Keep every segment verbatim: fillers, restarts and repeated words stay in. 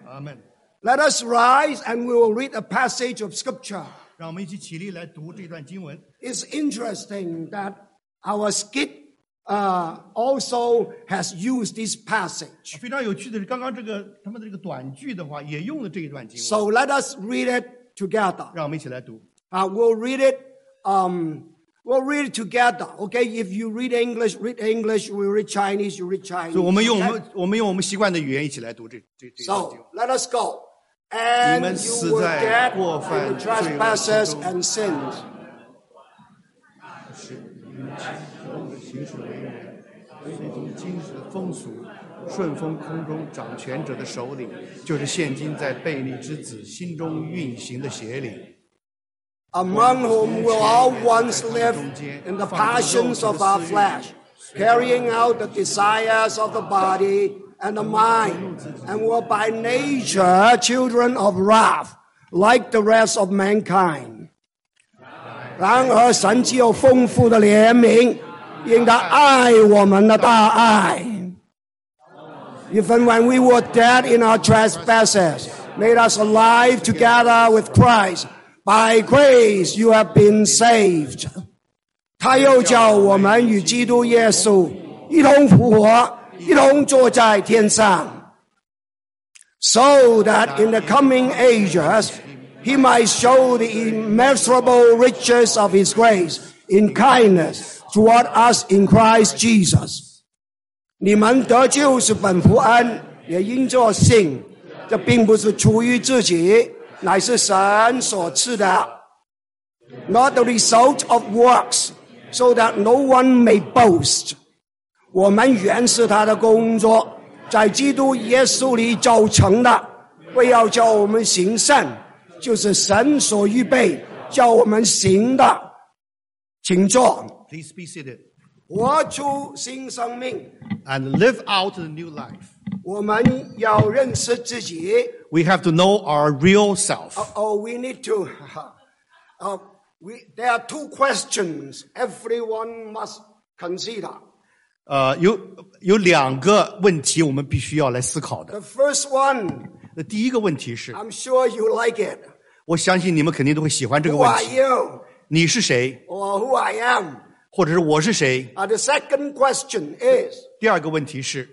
Amen. Let us rise and we will read a passage of scripture. 让我们一起起立来读这段经文。 It's interesting that our skit uh, also has used this passage. 非常有趣的是，刚刚这个他们的这个短剧的话，也用了这一段经文。 So let us read it together. 让我们一起来读。 Uh, we'll read it. Um, we'll read it together. Okay, if you read English, read English. We read Chinese, you read Chinese. 所以我们用我 okay? 们我们用我们习惯的语言一起来读这这这段 So 经文。 let us go. And 你们 you 死 will 在 get 过犯 in the 罪恶之 trespasses 中。 and sins. 行事为人，随从今世的风俗，顺风空中掌权者的首领，就是现今在悖逆之子心中运行的邪灵。 Among whom we all once lived in the passions of our flesh, carrying out the desires of the body and the mind, and were by nature children of wrath, like the rest of mankind. 然而神既有丰富的怜悯，因他爱我们的大爱。Even when we were dead in our trespasses, made us alive together with Christ. By grace you have been saved. 他又叫我们与基督耶稣一同复活，一同坐在天上。So that in the coming ages he might show the immeasurable riches of his grace in kindness toward us in Christ Jesus. 你们得救是本乎恩，也因着信，这并不是出于自己，乃是神所赐的。Not the result of works, so that no one may boast. 我们原是他的工作，在基督耶稣里造成的，为要叫我们行善，就是神所预备叫我们行的。请坐。 Please be seated 活出新生命， and live out the new life. 我们要认识自己。 We have to know our real self. Oh, oh we need to. Uh, we, there are two questions everyone must consider. 呃，有有两个问题我们必须要来思考的。 The first one, 那第一个问题是， I'm sure you like it. 我相信你们肯定都会喜欢这个 Who 问 are 题。 you? 你是谁， Or who I am? 或者是我是谁？ Uh, the second question is, 第二个问题是，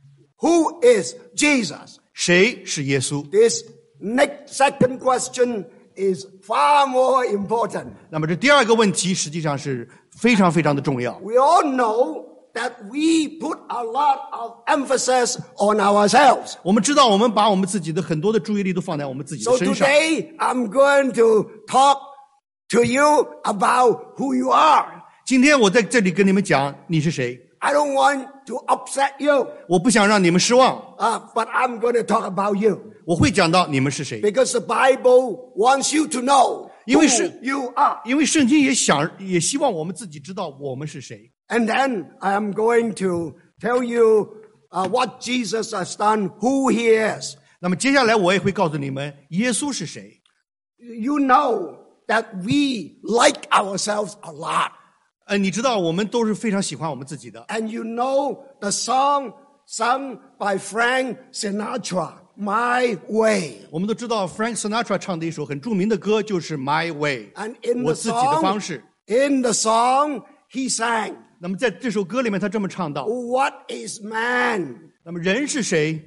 who is Jesus? 谁是耶稣？ This next second question is far more important. 那么这第二个问题实际上是非常非常的重要。 We all know that we put a lot of emphasis on ourselves. 我们知道，我们把我们自己的很多的注意力都放在我们自己的 So 身上。 today, I'm going to talk to you about who you are. 今天我在这里跟你们讲你是谁， I don't want to upset you, 我不想让你们失望， uh, but I'm going to talk about you. 我会讲到你们是谁， Because the Bible wants you to know 因为 who 是 you are. 因为圣经也想也希望我们自己知道我们是谁。 And then I am going to tell you uh, what Jesus has done, who he is. 那么接下来我也会告诉你们耶稣是谁。 You know that we like ourselves a lot. 呃，你知道我们都是非常喜欢我们自己的。 And you know the song sung by Frank Sinatra, My Way. 我们都知道 Frank Sinatra 唱的一首很著名的歌就是 My Way， And in 我 the 自己的方 song, 式。 in the song, he sang, 那么在这首歌里面他这么唱到， What is man? 那么人是谁？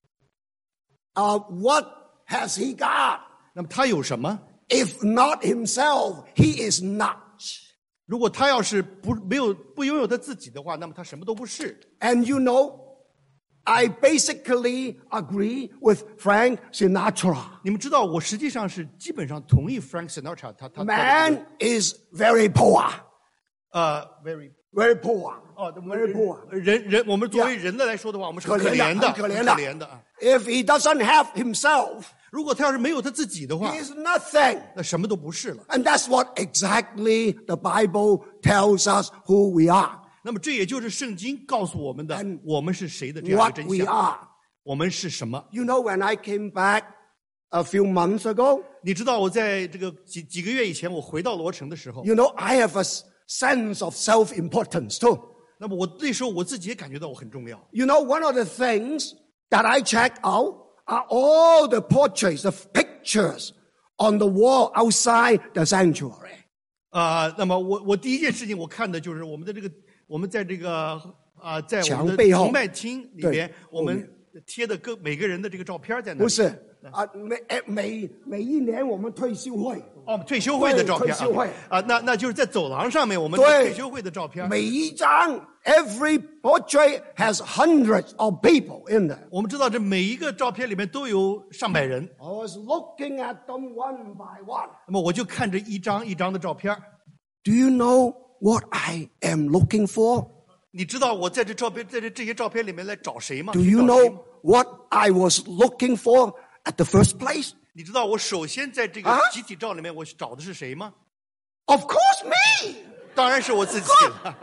Uh, what has he got? 那么他有什么？ If not himself, he is not. 如果他要是不没有不拥有他自己的话，那么他什么都不是。 And you know, I basically agree with Frank Sinatra. 你们知道，我实际上是基本上同意 Frank Sinatra 他他他的这个 Man is very poor, 呃 very very poor. 哦 very poor. 人人我们作为人的来说的话，我们是很可可怜的怜的， 很可怜的很可怜的啊。 If he doesn't have himself, 如果他要是没有他自己的话 he，is nothing. 那什么都不是了。 And that's what exactly the Bible tells us who we are, 那么这也就是圣经告诉我们的 And 我们是谁的这样一个 what 真 we 相。 are. 我们是什么？ You know, when I came back a few months ago, 你知道我在这个几几个月以前，我回到罗城的时候， you know, I have a sense of self-importance too. 那么我那时候我自己也感觉到我很重要。 You know, one of the things that I check out are all the portraits, the pictures on the wall outside the sanctuary. 啊、呃，那么我我第一件事情我看的就是我们的这个我们在这个啊、呃、在我们的崇拜厅里边，我们贴的各每个人的这个照片在那里。 不是啊，每每每一年我们退休会。 哦，退休会的照片。 退休会啊，那那就是在走廊上面我们的退休会的照片。 每一张 ，every portrait has hundreds of people in there. 我们知道这每一个照片里面都有上百人。 I was looking at them one by one. 那么我就看着一张一张的照片。 Do you know what I am looking for? 你知道我在这照片在这这些照片里面来找谁吗 ？Do you know what I was looking for at the first place? 你知道我首先在这个集体照里面我找的是谁吗？ Of course, me. 当然是我自己了。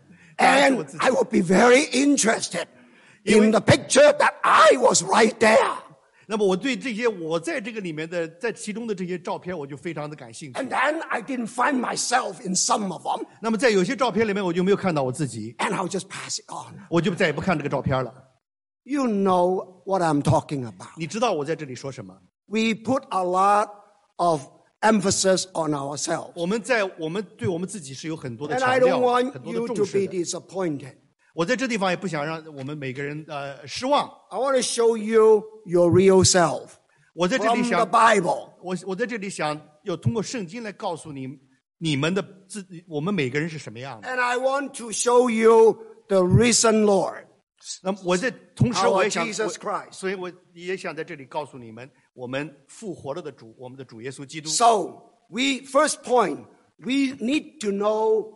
And I would be very interested in the picture that I was right there. 那么我对这些我在这个里面的在其中的这些照片我就非常的感兴趣。 And then I didn't find myself in some of them. 那么在有些照片里面我就没有看到我自己。 And I'll just pass it on. 我就再也不看这个照片了。 You know what I'm talking about. 你知道我在这里说什么？ We put a lot of emphasis on ourselves. 我们在我们对我们自己是有很多的 And 强 I 调， don't want 很多 you 的 to 重 be 视的。 disappointed. 我在这地方也不想让我们每个人呃失望。 I want to show you your real self 我在这里 from the 想， Bible. 我我在这里想要通过圣经来告诉你你们的自我们每个人是什么样的。 And I want to show you the risen Lord. 那么我在同时我也想， Our Jesus Christ. 所以我也想在这里告诉你们，我们复活了的主，我们的主耶稣基督。 So, we first point, we need to know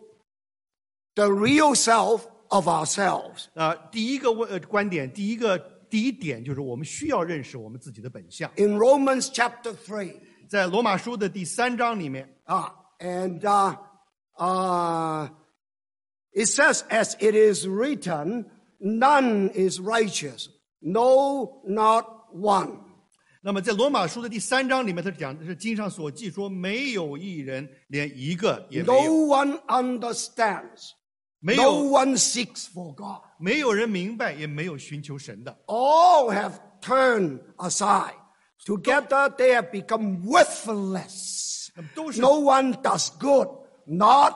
the real self of ourselves. 啊，第一个问呃观点，第一个第一点就是我们需要认识我们自己的本相。 In Romans chapter three, 在罗马书的第三章里面， ah, and uh, uh, it says, as it is written, none is righteous, no, not one. 那么在罗马书的第三章里面，他讲的是经上所记说，没有一人，连一个也没 No 有， one understands. 没 No 有 one seeks for God. 没有人明白，也没有寻求神的， All have turned aside. Together they have become worthless. 那么都是 No one does good, not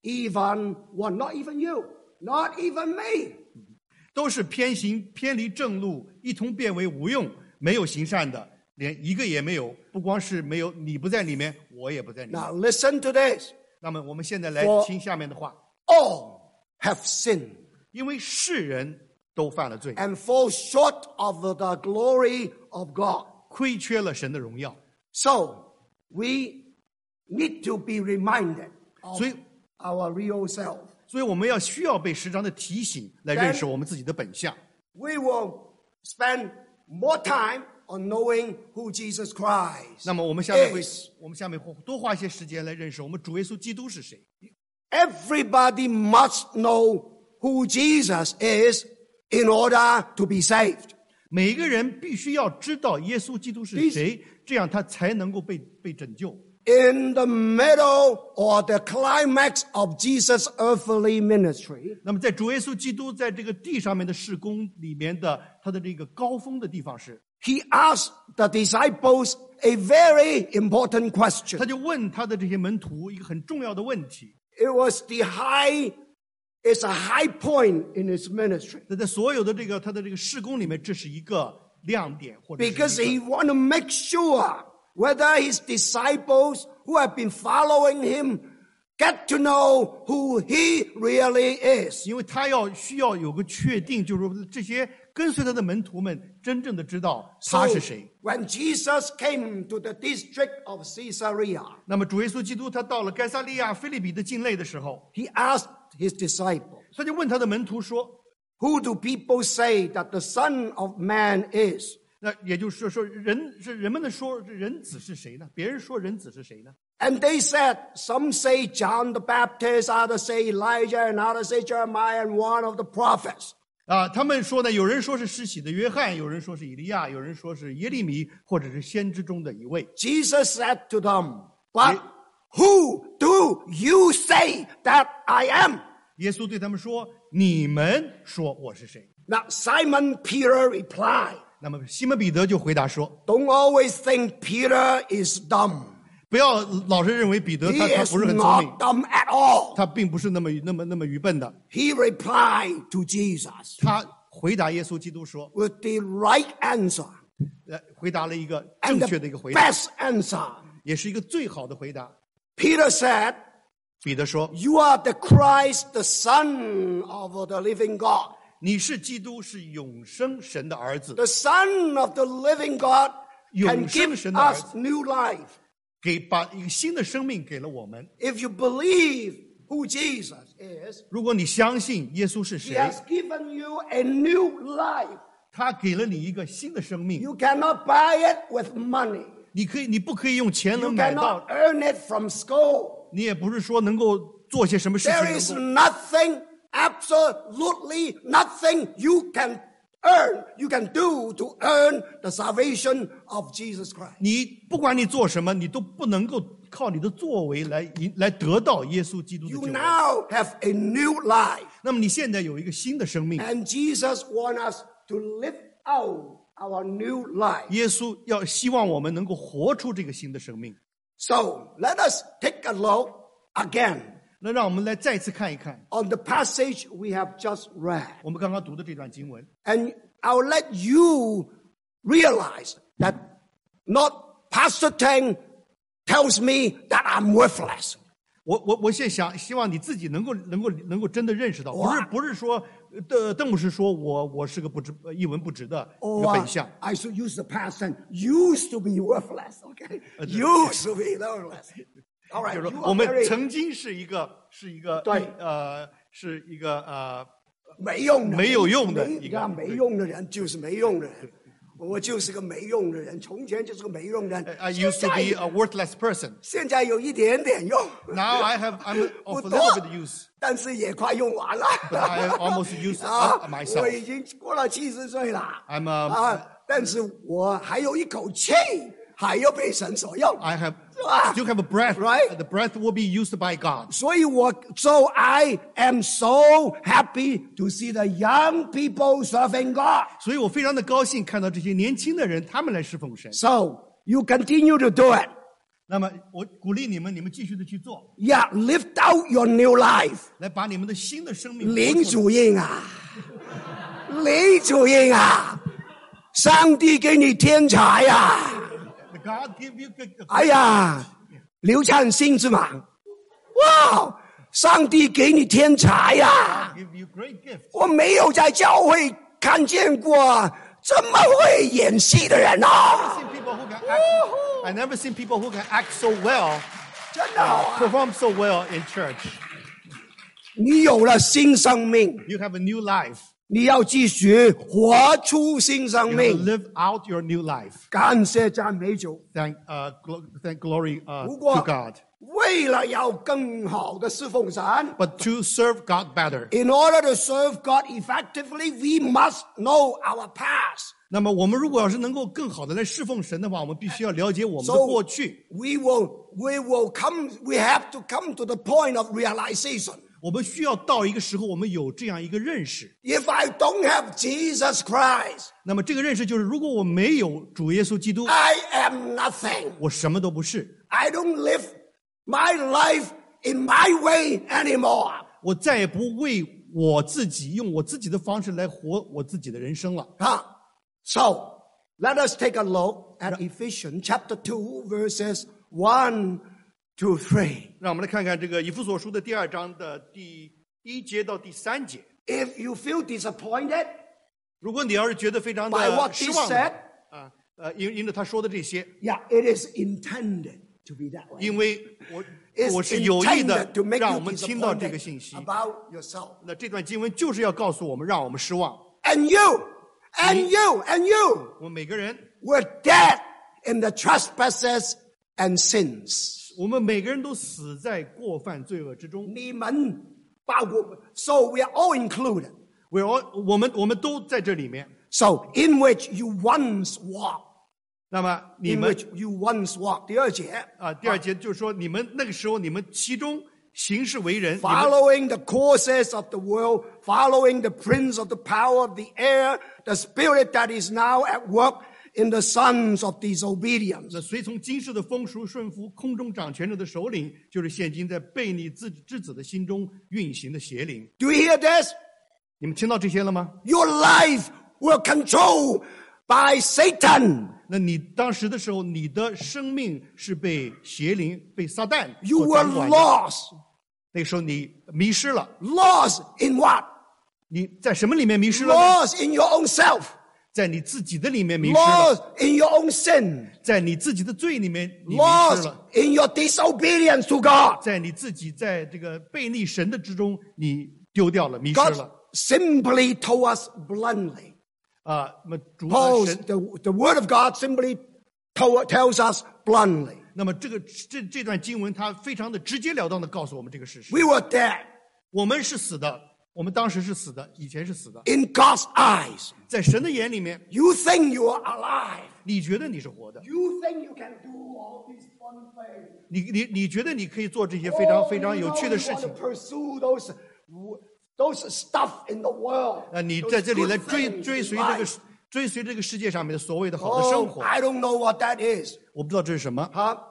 even one, not even you, not even me. 都是偏行偏离正路，一同变为无用，没有行善的，连一个也没有。不光是没有，你不在里面，我也不在里面。 Now listen to this. 那么我们现在来 For- 听下面的话， All have sinned 因为世人都犯了罪， and fall short of the glory of God. 亏缺了神的荣耀， So we need to be reminded of 所以 our real self. 所以我们要需要被时常的提醒，来认识我们自己的本相。 We will spend more time on knowing who Jesus Christ 那么我们下面会 is. 我们下面会多花一些时间来认识我们主耶稣基督是谁。 Everybody must know who Jesus is in order to be saved. 每一个人必须要知道耶稣基督是谁，这样他才能够被被拯救。 In the middle or the climax of Jesus' earthly ministry, 那么在主耶稣基督在这个地上面的事工里面的他的这个高峰的地方是， he asked the disciples a very important 他 question. 就问他的这些门徒一个很重要的问题。 It was the high, it's a high point in his ministry. 那在所有的这个他的这个事工里面，这是一个亮点，或者 Because 是一 he 个 want to make sure whether his disciples who have been following him get to know who he really is. 因为他要需要有个确定，就是说这些跟随他的门徒们真正的知道他 So 是谁。 when Jesus came to the district of Caesarea, 那么主耶稣基督他到了该撒利亚腓利比的境内的时候， he asked his disciples, 他就问他的门徒说， who do people say that the Son of Man is? 那也就是说，说人是人们的说人子是谁呢？别人说人子是谁呢？ And they said, some say John the Baptist, others say Elijah, and others say Jeremiah and one of the prophets. 啊，他们说呢，有人说是施洗的约翰，有人说是以利亚，有人说是耶利米，或者是先知中的一位。 Jesus said to them, but who do you say that I am? 耶稣对他们说：“你们说我是谁 Now Simon Peter replied,？” 那么西门彼得就回答说 Don't always think Peter is dumb. 不要老是认为彼得 He 他他 is 不是很聪明 not dumb at all. 他并不是那么那么那么愚笨的 He replied to Jesus 他回答耶稣基督说 with the right answer 呃回答了一个 and 正确的一个回答 the best answer. 也是一个最好的回答 Peter said, 彼得说 You are the Christ, the Son of the living God. 你是基督是永生神的儿子 The Son of the living God can 永生 give 神的儿 us 子 new life. 给把一个新的生命给了我们 If you believe who Jesus is, 如果你相信耶稣是 He 谁 has given you a new life. 他给了你一个新的生命 You cannot buy it with money. 你可以你不可以用钱 You 能买到 cannot earn it from school. 你也不是说能够做些什么事 There is 情能够 nothing, absolutely nothing you can earn, you can do to earn the salvation of Jesus Christ. 你不管你做什么你都不能够靠你的作为来赢来得到耶稣基督的 You 救恩 now have a new life. 那么你现在有一个新的生命 And Jesus wants us to live out our new life. 耶稣要希望我们能够活出这个新的生命 So let us take a look again 那让我们来再次看一看 on the passage we have just read. 我们刚刚读的这段经文 And I'll let you realize that not Pastor Teng tells me that I'm worthless. 我我我现在想希望你自己能够能够能够真的认识到，不是不是说呃邓牧师说我我是个不值一文不值的一个 Or 本相， I should use the past tense. Used to be worthless, okay? Used to be worthless. All right, 就是 you 说 are 我们 very 曾经是一个是一个对呃是一个呃没用的， 没有用的没一个你看没用的人就是没用的人。我就是个没用的人，从前就是个没用的人。 I used to be a worthless person. 现在有一点点用。 Now I have I'm 不 of a 多 little bit use, 但是也快用完了。 but I almost used 啊 up，myself. 我已经过了七十岁了。 I'm a, 啊，但是我还有一口气，还要被神所用。 I have 是吧 still have a breath. Right? The breath will be used by God. 所以我 so I am so happy to see the young people serving God. 所以我非常的高兴看到这些年轻的人，他们来侍奉神。 So you continue to do it. 那么我鼓励你们，你们继续的去做， Yeah, live out your new life. 来把你们的新的生命活林出来。 主任啊，林主任啊，上帝给你天才呀、 God give you good. 哎呀，刘灿星是吗？哇，上帝给你天才呀、 Give you great gift. 我没有在教会看见过这么会演戏的人啊！ I've seen people who can act, I never seen people who can act so well, 真的好啊！ perform so well in church. 你有了新生命， You have a new life. 你要继续活出新生 You have to 命。 live out your new life. 感謝讚美主。 Thank, uh, glo- thank glory uh, 不 to 過 God. 為了要更好的侍奉神 But to serve God better. In order to serve God effectively, we must know our past. 那么我们如果要是能够更好的来侍奉神的话，我们必须要了解我们的 So 过去。 we will, we will come, we have to come to the point of realization. 我们需要到一个时候，我们有这样一个认识。 If I don't have Jesus Christ, 那么这个认识就是，如果我没有主耶稣基督， I am nothing. 我什么都不是， I don't live my life in my way anymore. 我再也不为我自己用我自己的方式来活我自己的人生了。 Huh? So, let us take a look at Ephesians chapter two, verses one to three. 让我们来看看这个以弗所书的第二章的第一节到第三节。 If you feel disappointed 如果你要是觉得非常 by 的 what 失 he 望的 said, 啊呃，因因着他说的这些， yeah, it is intended to be that way. 因为我 It's 我是有意的 intended to make 让 you 我们听到这个 disappointed 信息。 about yourself. 那这段经文就是要告诉我们，让我们失望。 And you, and you, and you 我们每个人， were dead in the trespasses and sins. 我们每个人都死在过犯罪恶之中。 你们包括 So we are all included. We all, 我们我们都在这里面。 So in which you once walked. 那么你 In 们 which you once walked. 第二节， 啊，第二节就是说，你们那个时候，你们其中行事为人， following the courses of the world, following the prince of the power of the air, the spirit that is now at work in the sons of disobedience. 那随从今世的风俗，顺服空中掌权者的首领，就是现今在悖逆之之子的心中运行的邪灵。 Do you hear this? 你们听到这些了吗？ Your life were controlled by Satan. 那你当时的时候，你的生命是被邪灵、被撒旦 You 所 were 掌管的。 lost. 那个时候你迷失了， Lost in what? 你在什么里面迷失了呢？ Lost in your own self. 在你自己的里面迷失了， Lost in your own sin. 在你自己的罪里面你迷失 Lost 了， in your disobedience to God. 在你自己在这个背逆神的之中，你丢掉了，迷失 God 了。 simply told us bluntly. 啊，那么主啊 Paul, 神， the, the word of God simply told, tells us bluntly. 那么这个这这段经文，它非常的直截了当的告诉我们这个事实： We were dead 我们是死的，我们当时是死的，以前是死的。 in God's eyes. 在神的眼里面， You think you are alive. 你觉得你是活的， You think you can do all these fun things. 你你你觉得你可以做这些非常 Oh, 非常 you 有 know 趣的 you 事 want 情 to pursue those, those stuff in the world. 啊，你 those 在这里 good 来追 things 追 in 随这个 life. 追随这个世界上面的所谓的好的生 Oh, 活， I don't know what that is. 我不知道这是什么， Huh?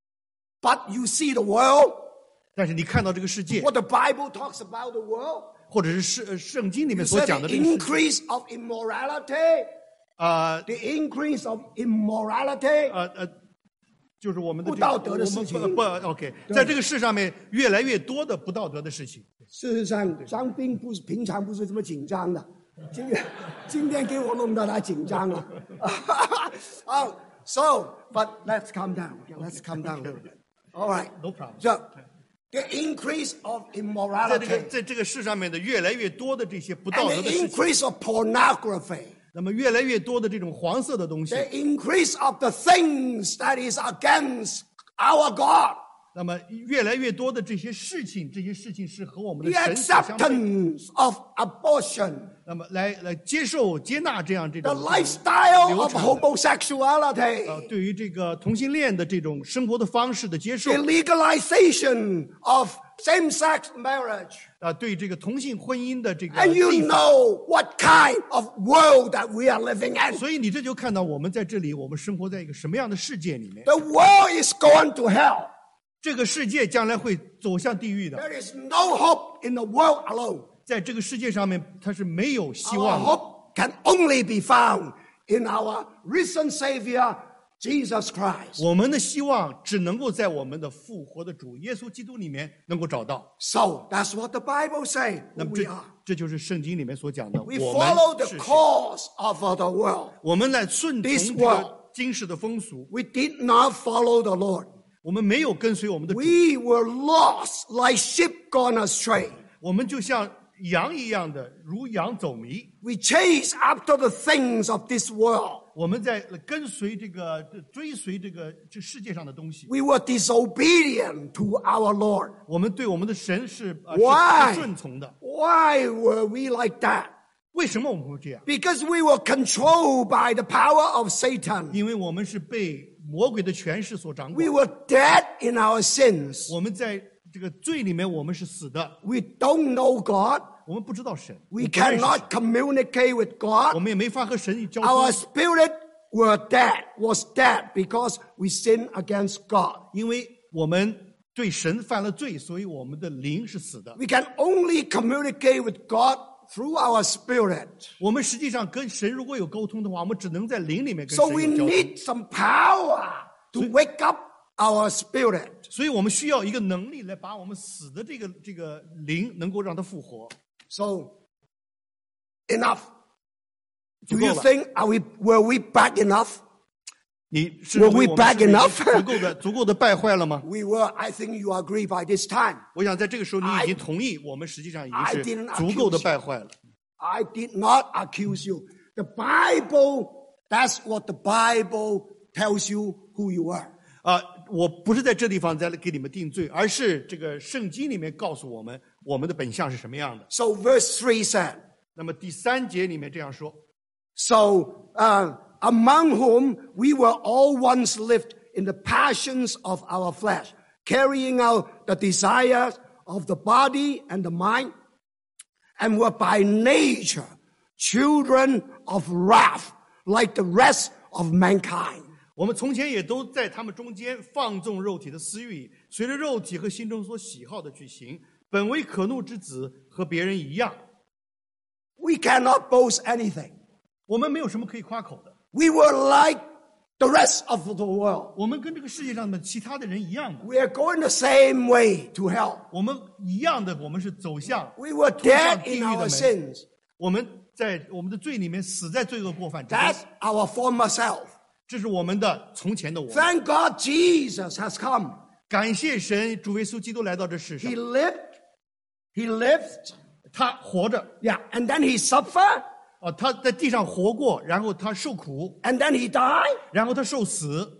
But you see the world, 但是你看到这个世界， what the Bible talks about the world. 或者是圣呃圣经里 You 面所 said 讲 the 的这个世界 increase of immorality, 啊 the increase of immorality. 呃呃，就是我们的这不道德的我们事情不不 OK，在这个世上面越来越多的不道德的事情。 事实上，张斌不是平常不是这么紧张的，今天今天给我弄到他紧张了。oh, so, but let's calm down. Okay, let's calm down a little bit. All right. No problem. So, the increase of 在这个 immorality 在这个世上面的越来越多的这些不道 and 德 the 的事情， increase of pornography, 那么越来越多的这种黄色的东西， the increase of the things that is against our God, 那么越来越多的这些事情，这些事情是和我们 the 的神所相悖。 acceptance of abortion, 那么来来接受接纳这样这 the 种 lifestyle 流 of 程， homosexuality, 呃，对于这个同性恋的这种生活的方式的接受 the legalization of same-sex marriage. 啊，对这个同性婚姻的这个 And you 立法 know what kind of world that we are living in. 所以你这就看到我们在这里，我们生活在一个什么样的世界里面？ The world is going to hell. 这个世界将来会走向地狱的， There is no hope in the world alone. 在这个世界上面，它是没有希 Our 望的。 hope can only be found in our risen Savior, Jesus Christ. 我们的希望只能够在我们的复活的主耶稣基督里面能够找到。 So that's what the Bible says 那么 we 这 are. 这就是圣经里面所讲的， We 我 follow 们 the 是谁 course of the world. 我们来顺从 This 这 world. 个今世的风俗， We did not follow the Lord. 我们没有跟随我们的主， We were lost like sheep gone astray. 我们就像羊一样的如羊走迷。 We chase after the things of this world. 我们在跟随这个追随这个这世界上的东西， We were disobedient to our Lord. 我们对我们的神是呃 Why? 是不顺从的。 Why were we like that? 为什么我们会这样？ Because we were controlled by the power of Satan. 因为我们是被魔鬼的权势所掌 We 管。 were dead in our sins. 我们在这个罪里面，我们是死的。 We don't know God. 我们不知道神， We 我们不认识神 cannot communicate with 我 God. 们也没法和神交 Our 通， spirit were dead, was dead because we sinned against God. 因为我们对神犯了罪，所以我们的灵是死的。 We can only communicate with God through our spirit. 我们实际上跟神如果有沟通的话，我们只能在灵里面跟 So 神 we 有交通。 need some power to wake up our spirit. 所以我们需要一个能力来把我们死的这个这个灵能够让它复活。 So enough. Do 足够 you 了。 think are we were we bad enough? 你是 Were 认为 we 我们 bad 是已经 enough? 足够的足够的败坏了吗？ We were. I think you agree by this time. 我想在这个时候你 I- 已经同意，我们实际上已 I 经 didn't 是足够的 accuse 败坏了。 I did not accuse you. The Bible, that's what the Bible tells you who you are. 啊，我不是在这地方在给你们定罪，而是这个圣经里面告诉我们我们的本相是什么样的。 So verse three said, 那么第三节里面这样说： So, uh, among whom we were all once lived in the passions of our flesh, carrying out the desires of the body and the mind, and were by nature children of wrath, like the rest of mankind. 我们从前也都在他们中间放纵肉体的私欲，随着肉体和心中所喜好的去行，本为可怒之子，和别人一样。 We cannot boast anything. 我们没有什么可以夸口的。 We were like the rest of the world. 我们跟这个世界上的其他的人一样的。 We are going the same way to hell. 我们一样的，我们是走向 We were 通向 dead 地狱 in 的 our 门。 sins. 我们在我们的罪里面死在罪恶过犯之中。 That's our former self. 这是我们的从前的我们。 Thank God Jesus has come. 感谢神，主耶稣基督来到这世上 He，lived. He lived. 他活着 Yeah. And then he suffered. 啊，他在地上活过，然后他受苦， And then he died. 然后他受死，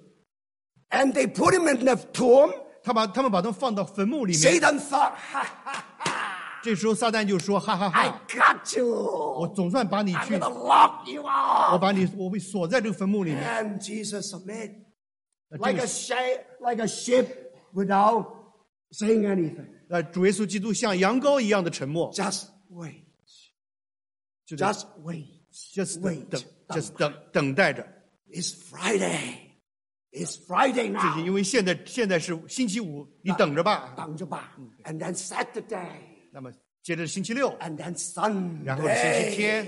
And they put him in the tomb. 他把他们把他放到坟墓里面。 Satan thought, ha, ha, ha, 这时候撒旦就说：“哈哈 I 哈， got 我 you. 总算把你 I'm 去 going to lock you 我 up. 把你我被锁在这个坟墓里面。 And Jesus submitted. 那这 Like 个 a, sh- like a sheep without saying anything. 呃，主耶稣基督像羊羔一样的沉默， Just wait. 就是 Just wait. just wait. 等，just 等等待着。 It's Friday. It's Friday 这是 now. 因为现在现在是星期五，你等着吧。 等着吧. And then Saturday. 那么接着星期六， And then Sunday. 然后是星期天，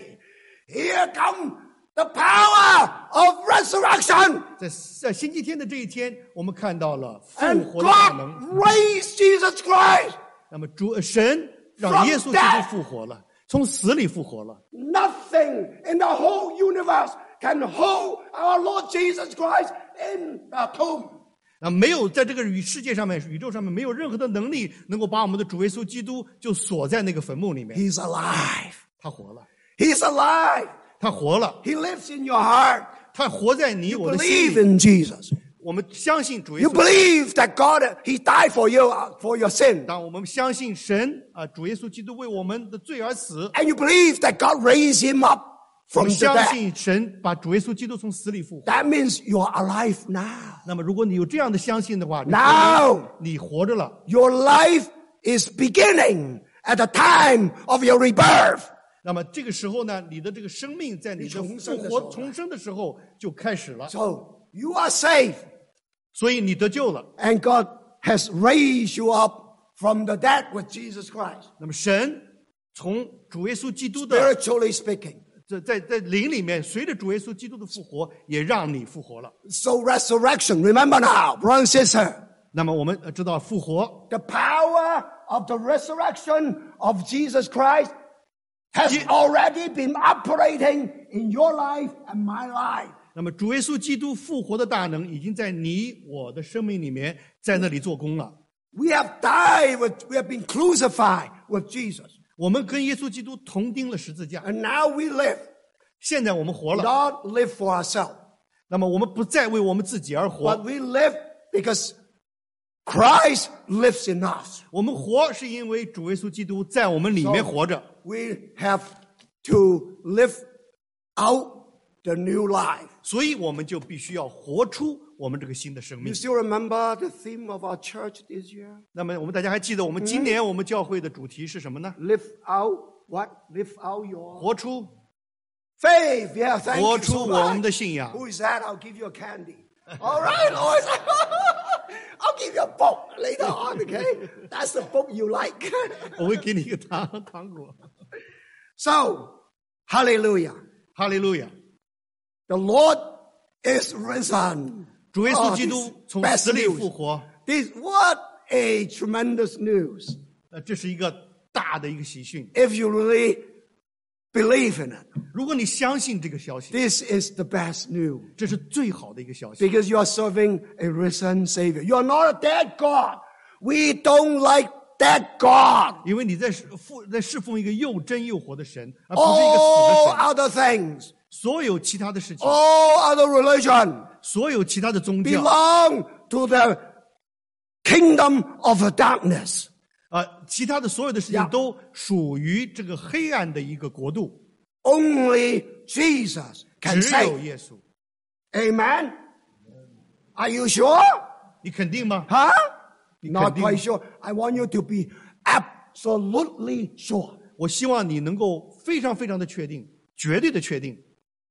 Here come the power of resurrection. 在在星期天的这一天，我们看到了复 And 活的大 God 能。 raised Jesus Christ. 那么主呃神让耶稣基督复活了，从死里复活了。 Nothing in the whole universe can hold our Lord Jesus Christ in the tomb. 啊，没有在这个宇世界上面、宇宙上面没有任何的能力能够把我们的主耶稣基督就锁在那个坟墓里面。 He's alive. 他活了， He's alive. 他活了， He lives in your heart. 他活在你我的心 Believe 里。 in Jesus. 我们相信主耶 You 稣， believe that God, He died for you, uh, for your sin. 当我们相信神啊，主耶稣基督为我们的罪而死， And you believe that God raised Him up 我 from 们 the 相 dead. 信神把主耶稣基督从死里复活。 That means you are alive now. 那么，如果你有这样的相信的话，你 Now 你活着了。 your life is beginning at the time of your rebirth. 那么这个时候呢，你的这个生命在你的重生复的时候活重生的时候就开始了， So you are saved. 所以你得救了。 And God has raised you up from the dead with Jesus Christ. 那么神从主耶稣基督的 Spiritually speaking. 在在在灵里面，随着主耶稣基督的复活，也让你复活了。 So resurrection, remember now, brother and sister, 那么我们呃知道复活， the power of the resurrection of Jesus Christ has Ye- already been operating in your life and my life. 那么主耶稣基督复活的大能已经在你我的生命里面，在那里做工了。 We have died with, we have been crucified with Jesus. 我们跟耶稣基督同钉了十字架， And now we live. 现在我们活了。 Not live for ourselves, 那么我们不再为我们自己而 but 活， we live because Christ lives in us. 我们活是因为主耶稣基督在我们里面活着。 We have to live out the new life. 所以我们就必须要活出我们这个新的生 You 命。 still remember the theme of our church this year? 那么我们大家还记得我们今年我们教会的主题是什么呢？ Live out what? Live out your 活出 faith. Yeah, thank 活 you 出 so 我们 much. 的信仰。 Who is that? I'll give you a candy. All right, Lord. I'll give you a book later on, okay? That's the book you like. 我会给你一个糖糖果。 So, hallelujah. 哈利路亚！ The Lord is risen. 主耶 Oh, 稣基 this 督从 best 死里 news. 复活， This, what a tremendous news. 呃，这是一个大的一个喜讯。 If you really believe in it, 如果你相信这个消息， this is the best news. 这是最好的一个消息。 Because you are serving a risen Savior. You are not a dead God. We don't like dead God. 因为你在侍奉在侍奉一个又真又活的神，而不是一个死的 All 神。 other things, 所有其他的事情， all other religion 所有其他的宗教， belong to the kingdom of darkness. 啊，其他的所有的事情 Yeah. 都属于这个黑暗的一个国度， Only Jesus can 只有 save. 耶稣。 Amen? Are you sure? 你肯定吗？ Huh? 你 Not 肯定 quite sure. I want you to be absolutely sure. 我希望你能够非常非常的确定，绝对的确定。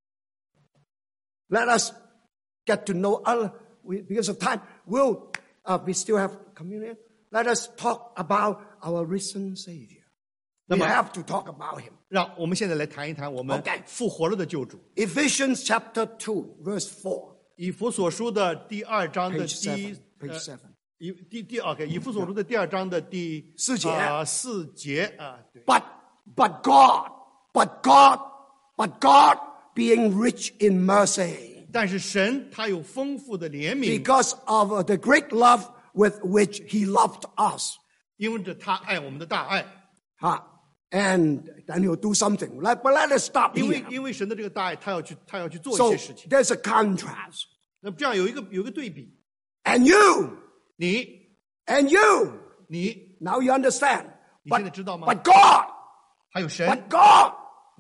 Let us get to know other, because of time, we'll, uh, we still have communion. Let us talk about our risen Savior. We have to talk about him. 让我们现在来谈一谈我们 Okay. 复活了的救主。 Ephesians chapter two, verse four. 以弗所书的第二章的 Page 第 seven. Page seven. 以第第 OK， 以弗所书的第二章的第四节啊四节啊，对。 But, but God, but God, but God being rich in mercy, 但是神他有丰富的怜悯， because of the great love with which he loved us. 因着他爱我们的大爱， Huh? And then he'll do something. Let, but let us stop 因为 here. 因为神的这个大爱，他要去他要去做一 So 些事情。 there's a contrast. 那这样有一个有一个对比， And you, 你 and you, 你 now you understand. 你现 But, 在知道吗？ but God, 还有神， but God.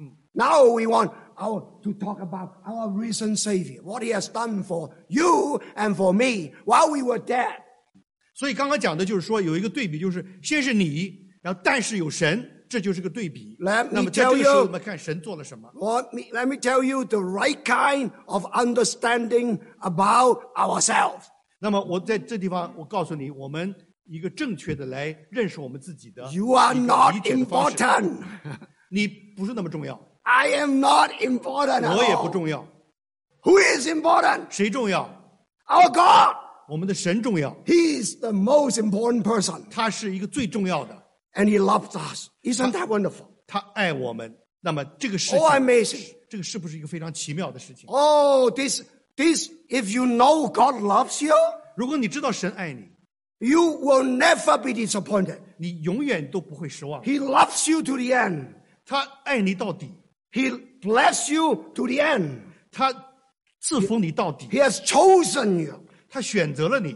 Now we want our, to talk about our risen Savior, what he has done for you and for me while we were dead. 所以刚刚讲的就是说有一个对比，就是先是你，然后但是有神，这就是个对比。 Let me 那么在 tell 这个时候， you- 我们看神做了什么。 Let me, let me tell you the right kind of understanding about ourselves. 那么我在这地方，我告诉你，我们一个正确的来认识我们自己的 You are 一个 not 理解的方式。 important. 你不是那么重要， I am not important at 我也不 all. 重要， Who is important? 谁重要？ Our God. 我们的神重要， He is the most important person. 他是一个最重要的， And he loves us. Isn't that wonderful? 他爱我们。那么这个事情， Oh, amazing. 这个是不是一个非常奇妙的事情？ Oh, this, this, if you know God loves you, 如果你知道神爱你， you will never be disappointed. 你永远都不会失望。 He loves you to the end. 他爱你到底， He bless you to the end. 他赐福你到底， He has chosen you. 他选择了你，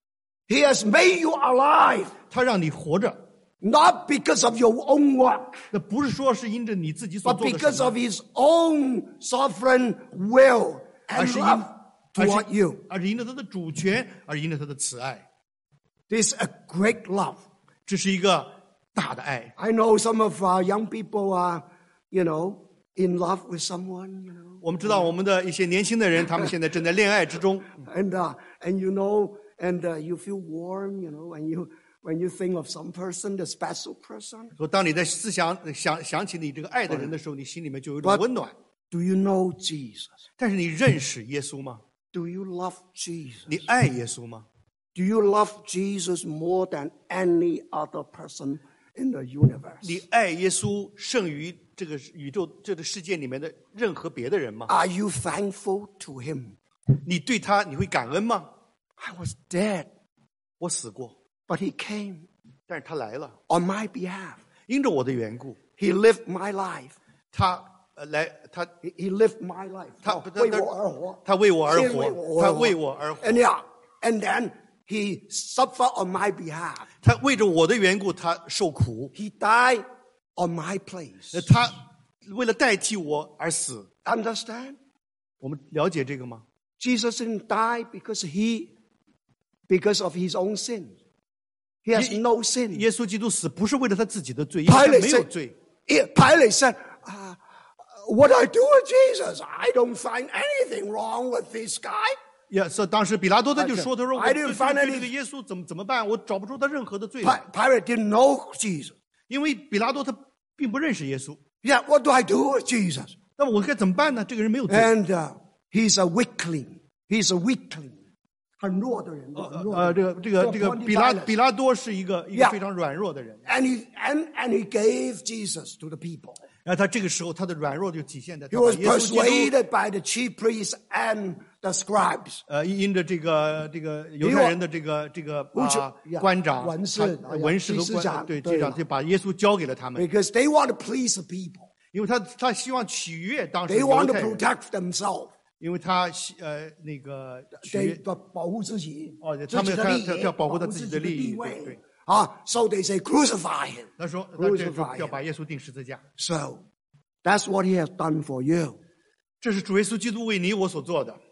He has made you alive, 他让你活着。 not because of your own work, 那不是说是因着你自己所 but 做的 because 什 of 么， his own sovereign will 而 and 是因 love 而 toward 是 you. 而是因着他的主权，而因着他的慈爱。 This is a great love. 这是一个大的爱。 I know some of our young people are, you know, in love with someone, you know, 我们知道我们的一些年轻的人，他们现在正在恋爱之中。 and uh, and you know, and uh, you feel warm, you know, when you when you think of some person, the special person. 说当你在思想想想起你这个爱的人的时候，你心里面就有一种 But- 温暖。 Do you know Jesus? 但是你认识耶稣吗？ Do you love Jesus? 你爱耶稣吗？ Do you love Jesus more than any other person in the universe? 你爱耶稣胜于这个宇宙这个世界里面的任何别的人吗？ Are you thankful to him? 你对他你会感恩吗？ I was dead, 我死过， but he came 但是他来了， on my behalf. 因着我的缘故， He lived my life. 他呃来他 He, he lived my life. 他 Oh, 他为我而活。 他为我而先为活， 我而活。 他为我而活， And yeah, and then he suffered on my behalf. 他为着我的缘故他受苦， He died on my place. 呃他为了代替我而死。 Understand? 我们了解这个吗？ Jesus didn't die because he, because of his own sin. He has Ye- no sin. 耶稣基督死不是为了他自己的罪，因为他 Pilate 没有 said, 罪。 Yeah, Pilate said, uh, what I do with Jesus, I don't find anything wrong with this guy. 呀，所以当时比拉多他就说：“他说我 I 对 didn't 对 find 对 any- 这个耶稣怎么怎么办？我找不出他任何的罪 Pi- 来， Pilate didn't know Jesus. 因为比拉多他并不认识耶稣。 Yeah, what do I do with Jesus? 那么我该怎么办呢？这个人没有罪。 And uh, he's a weakling. He's a weakling. 很弱的人，很弱的人。 呃，这个这个这个 So Pontius 比拉 Pilate. 比拉多是一个一个 Yeah. 非常软弱的人， And he, and, and he gave Jesus to the people. 然后他这个时候他的软弱就体现在 He 他把 was 耶稣基督 persuaded by the chief priests and the scribes. 呃因着这个这个犹太人的这个这个无知啊 yeah， 官长文士他哎呀文士和祭司长官对对了机长就把耶稣交给了他们， Because they want to please the people. 因为他他希望取悦当时 They 犹 want to 太人， protect themselves. 因为他希呃那个取悦 They 保护自己， 哦自己的利益， 他们要要保护他自己的利益， 保护自己的地位。 对对。 啊，so they say crucify him. 他说他这就 Crucify 要把耶稣钉十字架， So that's what he has done for you. 这是主耶稣基督为你我所做的，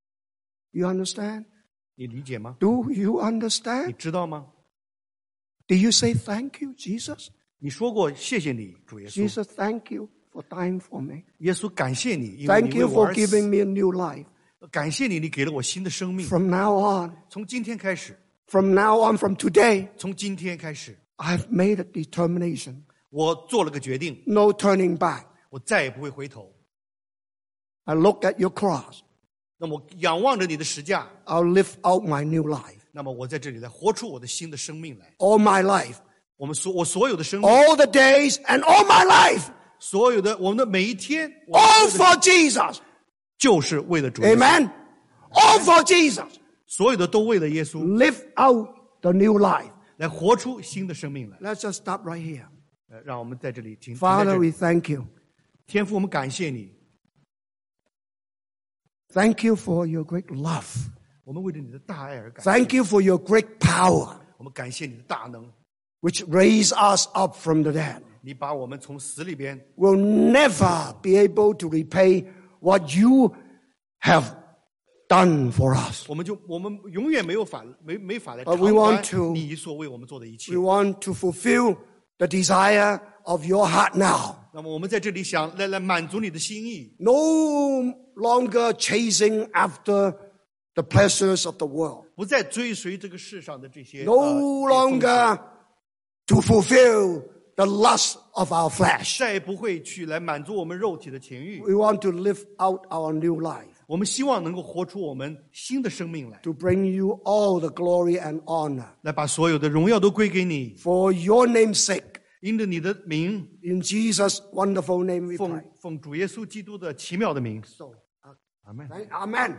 You understand? 你理解吗？ Do you 你 understand? 知道吗？ Do you say thank you, Jesus? 你说过谢谢你，主耶稣。 Jesus, thank you for dying for me. 耶稣感谢你，因为你 Thank 为 you 我 for 而 giving 死。 me a new life. 感谢你，你给了我新的生命。 From now on, 从今天开始， from now on, from today, 从今天开始， I've made a determination. 我做了个决定， No turning back. 我再也不会回头。 I look at your cross. 那么仰望着你的十架， I'll live out my new life. 那么我在这里来活出我的新的生命来。 All my life. 我们所我所有的生命， All the days and all my life. 所有的我们的每一天，我们 All 所有的 for Jesus. 就是为了主耶稣。 Amen. All for Jesus. 所有的都为了耶稣， Live out the new life. 来活出新的生命来。 Let's just stop right here. 呃让我们在这里停。停在 Father, 这 we 里 thank you. 天父，我们感谢你， Thank you for your great love. 我们为着你的大爱而感谢。 Thank you for your great power, 我们感谢你的大能， which raised us up from the dead. 你把我们从死里边， We'll never be able to repay what you have done for us. 我们就我们永远没有法没没法来 But 偿 we want 还 to- 你所为我们做的一切 We。want to fulfill the desire of your heart now. 那么我们在这里想来来满足你的心意， No longer chasing after the pleasures of the world. 不再追随这个世上的这些 No 呃 longer to fulfill the lust of our flesh. 再也不会去来满足我们肉体的情欲。 We want to live out our new life 我们希望能够活出我们新的生命来， to bring you all the glory and honor. 来把所有的荣耀都归给你。 For your name's sake, 因着你的名， in Jesus' wonderful name we 奉 pray. 奉主耶稣基督的奇妙的名， So, uh, 阿门。 Amen.